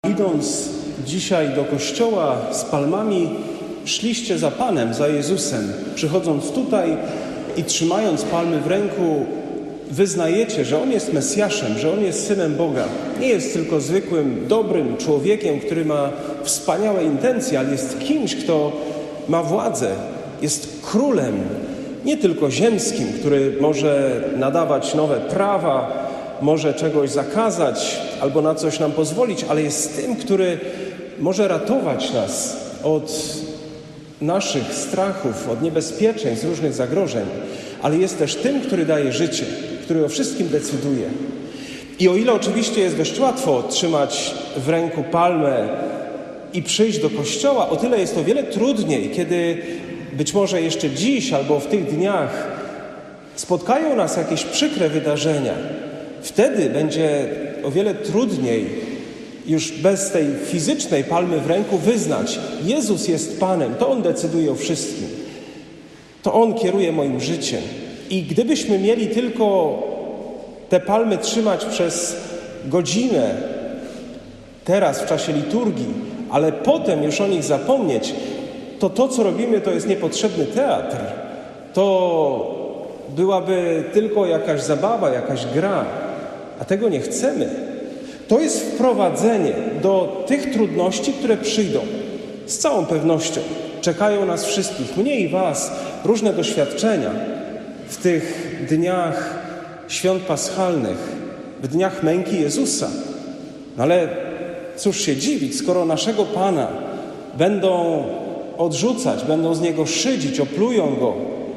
Idąc dzisiaj do kościoła z palmami, szliście za Panem, za Jezusem. Przychodząc tutaj i trzymając palmy w ręku, wyznajecie, że On jest Mesjaszem, że On jest Synem Boga. Nie jest tylko zwykłym, dobrym człowiekiem, który ma wspaniałe intencje, ale jest kimś, kto ma władzę. Jest królem, nie tylko ziemskim, który może nadawać nowe prawa, może czegoś zakazać albo na coś nam pozwolić, ale jest tym, który może ratować nas od naszych strachów, od niebezpieczeństw, różnych zagrożeń, ale jest też tym, który daje życie, który o wszystkim decyduje. I o ile oczywiście jest dość łatwo trzymać w ręku palmę i przyjść do kościoła, o tyle jest o wiele trudniej, kiedy być może jeszcze dziś albo w tych dniach spotkają nas jakieś przykre wydarzenia. Wtedy będzie o wiele trudniej już bez tej fizycznej palmy w ręku wyznać: Jezus jest Panem, to On decyduje o wszystkim. To On kieruje moim życiem. I gdybyśmy mieli tylko te palmy trzymać przez godzinę, teraz w czasie liturgii, ale potem już o nich zapomnieć, to co robimy, to jest niepotrzebny teatr. To byłaby tylko jakaś zabawa, jakaś gra. A tego nie chcemy. To jest wprowadzenie do tych trudności, które przyjdą. Z całą pewnością czekają nas wszystkich, mnie i was, różne doświadczenia w tych dniach świąt paschalnych, w dniach męki Jezusa. No ale cóż się dziwić, skoro naszego Pana będą odrzucać, będą z Niego szydzić, oplują Go,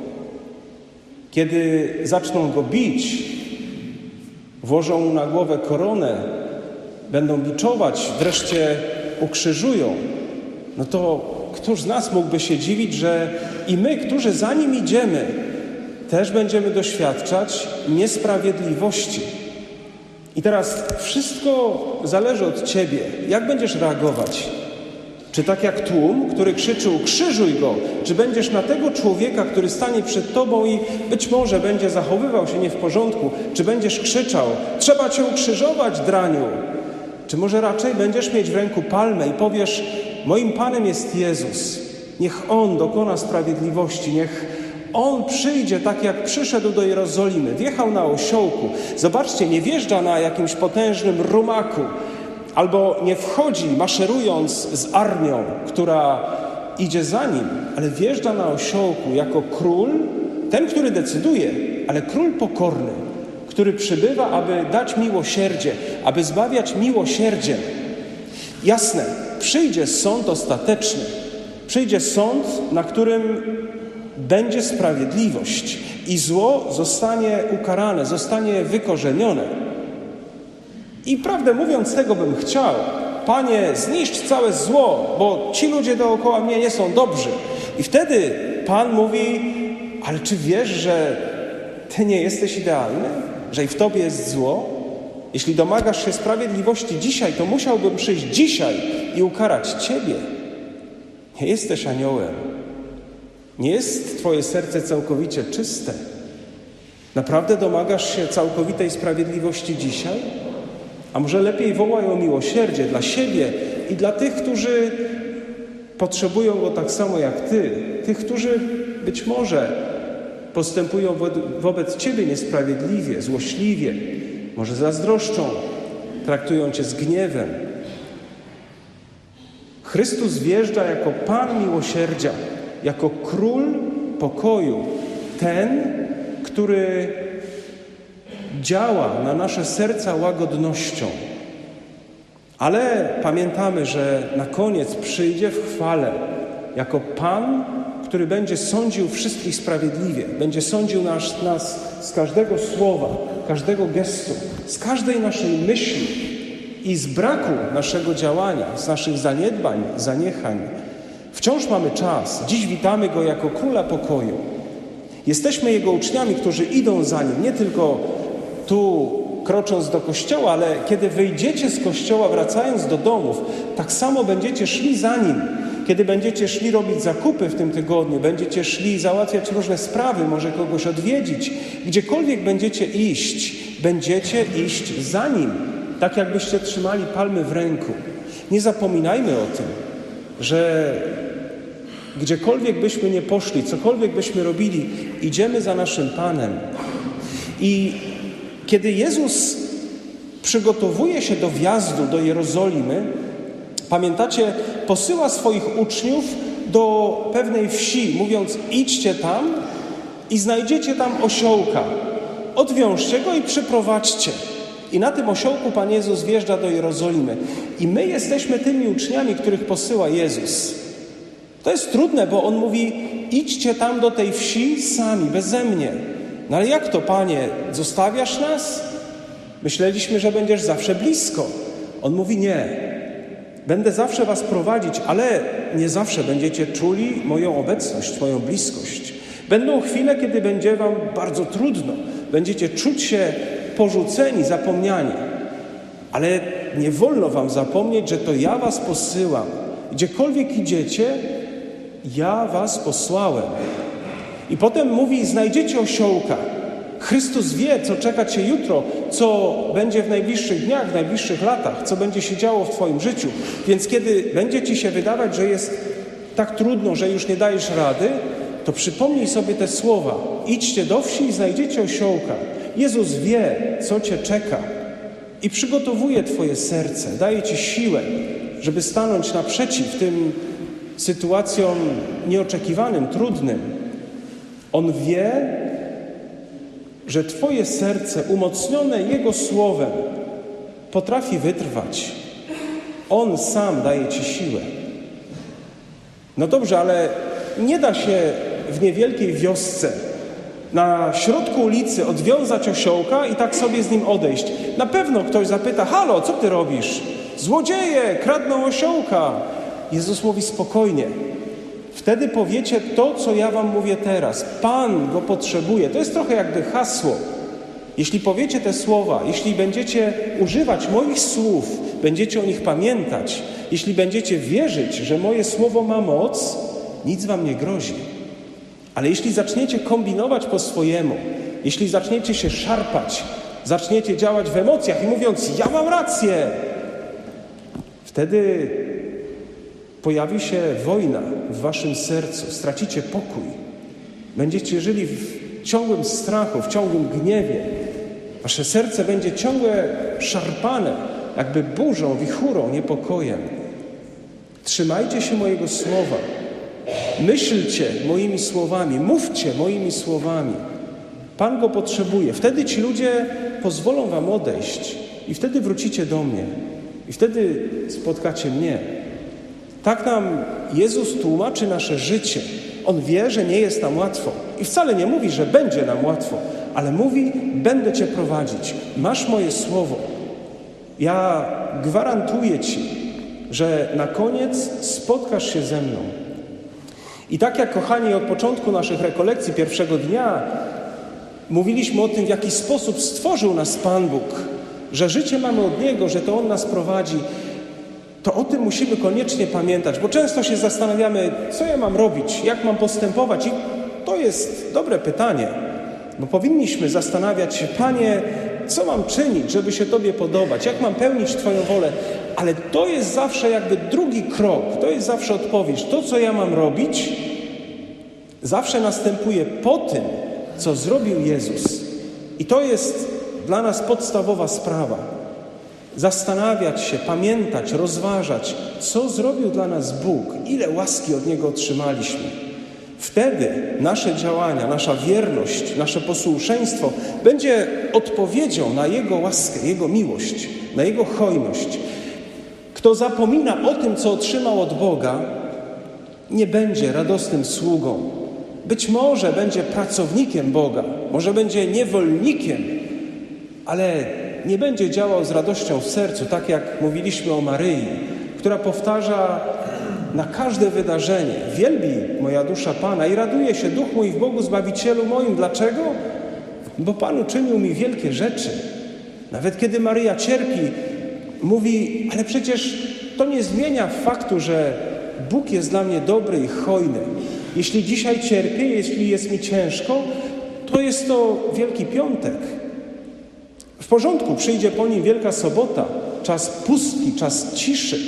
kiedy zaczną Go bić, włożą mu na głowę koronę, będą biczować, wreszcie ukrzyżują, no to któż z nas mógłby się dziwić, że i my, którzy za Nim idziemy, też będziemy doświadczać niesprawiedliwości. I teraz wszystko zależy od Ciebie. Jak będziesz reagować? Czy tak jak tłum, który krzyczy: ukrzyżuj Go? Czy będziesz na tego człowieka, który stanie przed Tobą i być może będzie zachowywał się nie w porządku? Czy będziesz krzyczał: trzeba Cię ukrzyżować, draniu? Czy może raczej będziesz mieć w ręku palmę i powiesz: moim Panem jest Jezus. Niech On dokona sprawiedliwości, niech On przyjdzie tak, jak przyszedł do Jerozolimy. Wjechał na osiołku. Zobaczcie, nie wjeżdża na jakimś potężnym rumaku, albo nie wchodzi maszerując z armią, która idzie za Nim, ale wjeżdża na osiołku jako król, ten, który decyduje, ale król pokorny, który przybywa, aby dać miłosierdzie, aby zbawiać miłosierdziem. Jasne, przyjdzie sąd ostateczny, przyjdzie sąd, na którym będzie sprawiedliwość i zło zostanie ukarane, zostanie wykorzenione. I prawdę mówiąc, tego bym chciał. Panie, zniszcz całe zło, bo ci ludzie dookoła mnie nie są dobrzy. I wtedy Pan mówi: ale czy wiesz, że Ty nie jesteś idealny? Że i w Tobie jest zło? Jeśli domagasz się sprawiedliwości dzisiaj, to musiałbym przyjść dzisiaj i ukarać Ciebie. Nie jesteś aniołem. Nie jest Twoje serce całkowicie czyste. Naprawdę domagasz się całkowitej sprawiedliwości dzisiaj? A może lepiej wołaj o miłosierdzie dla siebie i dla tych, którzy potrzebują go tak samo jak Ty. Tych, którzy być może postępują wobec Ciebie niesprawiedliwie, złośliwie, może zazdroszczą, traktują Cię z gniewem. Chrystus wjeżdża jako Pan miłosierdzia, jako Król pokoju. Ten, który działa na nasze serca łagodnością. Ale pamiętamy, że na koniec przyjdzie w chwale jako Pan, który będzie sądził wszystkich sprawiedliwie. Będzie sądził nas z każdego słowa, każdego gestu, z każdej naszej myśli i z braku naszego działania, z naszych zaniedbań, zaniechań. Wciąż mamy czas. Dziś witamy Go jako Króla pokoju. Jesteśmy Jego uczniami, którzy idą za Nim, nie tylko tu krocząc do kościoła, ale kiedy wyjdziecie z kościoła, wracając do domów, tak samo będziecie szli za Nim. Kiedy będziecie szli robić zakupy w tym tygodniu, będziecie szli załatwiać różne sprawy, może kogoś odwiedzić, gdziekolwiek będziecie iść za Nim, tak jakbyście trzymali palmy w ręku. Nie zapominajmy o tym, że gdziekolwiek byśmy nie poszli, cokolwiek byśmy robili, idziemy za naszym Panem. I kiedy Jezus przygotowuje się do wjazdu do Jerozolimy, pamiętacie, posyła swoich uczniów do pewnej wsi, mówiąc: idźcie tam i znajdziecie tam osiołka. Odwiążcie go i przyprowadźcie. I na tym osiołku Pan Jezus wjeżdża do Jerozolimy. I my jesteśmy tymi uczniami, których posyła Jezus. To jest trudne, bo On mówi: idźcie tam do tej wsi sami, beze mnie. No ale jak to, Panie, zostawiasz nas? Myśleliśmy, że będziesz zawsze blisko. On mówi: nie. Będę zawsze was prowadzić, ale nie zawsze będziecie czuli moją obecność, moją bliskość. Będą chwile, kiedy będzie wam bardzo trudno. Będziecie czuć się porzuceni, zapomniani. Ale nie wolno wam zapomnieć, że to ja was posyłam. Gdziekolwiek idziecie, ja was posłałem. I potem mówi: znajdziecie osiołka. Chrystus wie, co czeka cię jutro, co będzie w najbliższych dniach, w najbliższych latach, co będzie się działo w twoim życiu. Więc kiedy będzie ci się wydawać, że jest tak trudno, że już nie dajesz rady, to przypomnij sobie te słowa. Idźcie do wsi i znajdziecie osiołka. Jezus wie, co cię czeka i przygotowuje twoje serce, daje ci siłę, żeby stanąć naprzeciw tym sytuacjom nieoczekiwanym, trudnym. On wie, że twoje serce umocnione Jego Słowem potrafi wytrwać. On sam daje ci siłę. No dobrze, ale nie da się w niewielkiej wiosce na środku ulicy odwiązać osiołka i tak sobie z nim odejść. Na pewno ktoś zapyta: halo, co ty robisz? Złodzieje, kradną osiołka. Jezus mówi: spokojnie. Wtedy powiecie to, co ja wam mówię teraz. Pan go potrzebuje. To jest trochę jakby hasło. Jeśli powiecie te słowa, jeśli będziecie używać moich słów, będziecie o nich pamiętać, jeśli będziecie wierzyć, że moje słowo ma moc, nic wam nie grozi. Ale jeśli zaczniecie kombinować po swojemu, jeśli zaczniecie się szarpać, zaczniecie działać w emocjach i mówiąc: ja mam rację, wtedy pojawi się wojna w waszym sercu, stracicie pokój. Będziecie żyli w ciągłym strachu, w ciągłym gniewie. Wasze serce będzie ciągle szarpane, jakby burzą, wichurą, niepokojem. Trzymajcie się mojego słowa. Myślcie moimi słowami, mówcie moimi słowami. Pan go potrzebuje. Wtedy ci ludzie pozwolą wam odejść i wtedy wrócicie do mnie. I wtedy spotkacie mnie. Tak nam Jezus tłumaczy nasze życie. On wie, że nie jest nam łatwo. I wcale nie mówi, że będzie nam łatwo, ale mówi: będę cię prowadzić. Masz moje słowo. Ja gwarantuję ci, że na koniec spotkasz się ze mną. I tak jak, kochani, od początku naszych rekolekcji pierwszego dnia mówiliśmy o tym, w jaki sposób stworzył nas Pan Bóg, że życie mamy od Niego, że to On nas prowadzi, to o tym musimy koniecznie pamiętać, bo często się zastanawiamy, co ja mam robić, jak mam postępować. I to jest dobre pytanie, bo powinniśmy zastanawiać się: Panie, co mam czynić, żeby się Tobie podobać, jak mam pełnić Twoją wolę. Ale to jest zawsze jakby drugi krok, to jest zawsze odpowiedź. To, co ja mam robić, zawsze następuje po tym, co zrobił Jezus. I to jest dla nas podstawowa sprawa. Zastanawiać się, pamiętać, rozważać, co zrobił dla nas Bóg, ile łaski od Niego otrzymaliśmy. Wtedy nasze działania, nasza wierność, nasze posłuszeństwo będzie odpowiedzią na Jego łaskę, Jego miłość, na Jego hojność. Kto zapomina o tym, co otrzymał od Boga, nie będzie radosnym sługą. Być może będzie pracownikiem Boga, może będzie niewolnikiem, ale nie będzie działał z radością w sercu, tak jak mówiliśmy o Maryi, która powtarza na każde wydarzenie: wielbi moja dusza Pana i raduje się duch mój w Bogu Zbawicielu moim. Dlaczego? Bo Pan uczynił mi wielkie rzeczy. Nawet kiedy Maryja cierpi, mówi: ale przecież to nie zmienia faktu, że Bóg jest dla mnie dobry i hojny. Jeśli dzisiaj cierpię, jeśli jest mi ciężko, to jest to Wielki Piątek. W porządku, przyjdzie po nim Wielka Sobota, czas pustki, czas ciszy,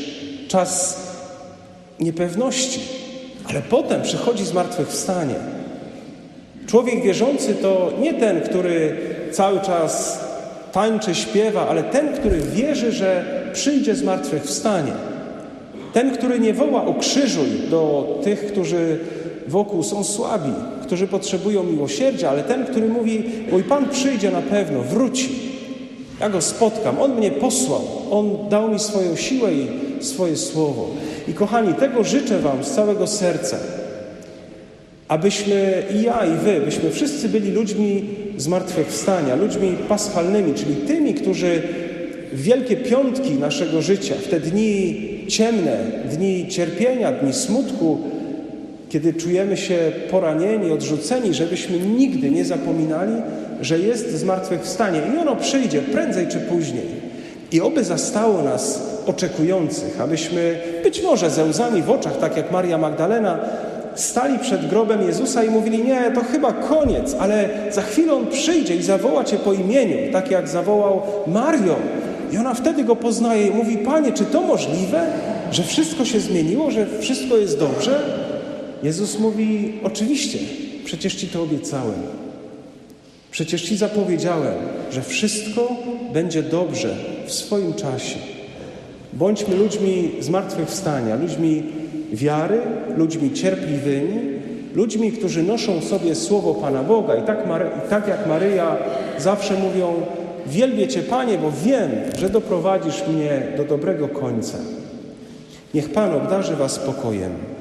czas niepewności, ale potem przychodzi zmartwychwstanie. Człowiek wierzący to nie ten, który cały czas tańczy, śpiewa, ale ten, który wierzy, że przyjdzie zmartwychwstanie. Ten, który nie woła ukrzyżuj do tych, którzy wokół są słabi, którzy potrzebują miłosierdzia, ale ten, który mówi, mój Pan przyjdzie na pewno, wróci. Ja Go spotkam, On mnie posłał, On dał mi swoją siłę i swoje słowo. I kochani, tego życzę Wam z całego serca, abyśmy i ja, i Wy, byśmy wszyscy byli ludźmi zmartwychwstania, ludźmi paschalnymi, czyli tymi, którzy w wielkie piątki naszego życia, w te dni ciemne, dni cierpienia, dni smutku, kiedy czujemy się poranieni, odrzuceni, żebyśmy nigdy nie zapominali, że jest zmartwychwstanie i ono przyjdzie prędzej czy później. I oby zastało nas oczekujących, abyśmy być może ze łzami w oczach, tak jak Maria Magdalena, stali przed grobem Jezusa i mówili, nie, to chyba koniec, ale za chwilę On przyjdzie i zawoła Cię po imieniu, tak jak zawołał Mario. I ona wtedy Go poznaje i mówi, Panie, czy to możliwe, że wszystko się zmieniło, że wszystko jest dobrze? Jezus mówi, oczywiście, przecież Ci to obiecałem. Przecież Ci zapowiedziałem, że wszystko będzie dobrze w swoim czasie. Bądźmy ludźmi zmartwychwstania, ludźmi wiary, ludźmi cierpliwymi, ludźmi, którzy noszą sobie słowo Pana Boga. I tak jak Maryja zawsze mówią, wielbię Cię, Panie, bo wiem, że doprowadzisz mnie do dobrego końca. Niech Pan obdarzy Was spokojem.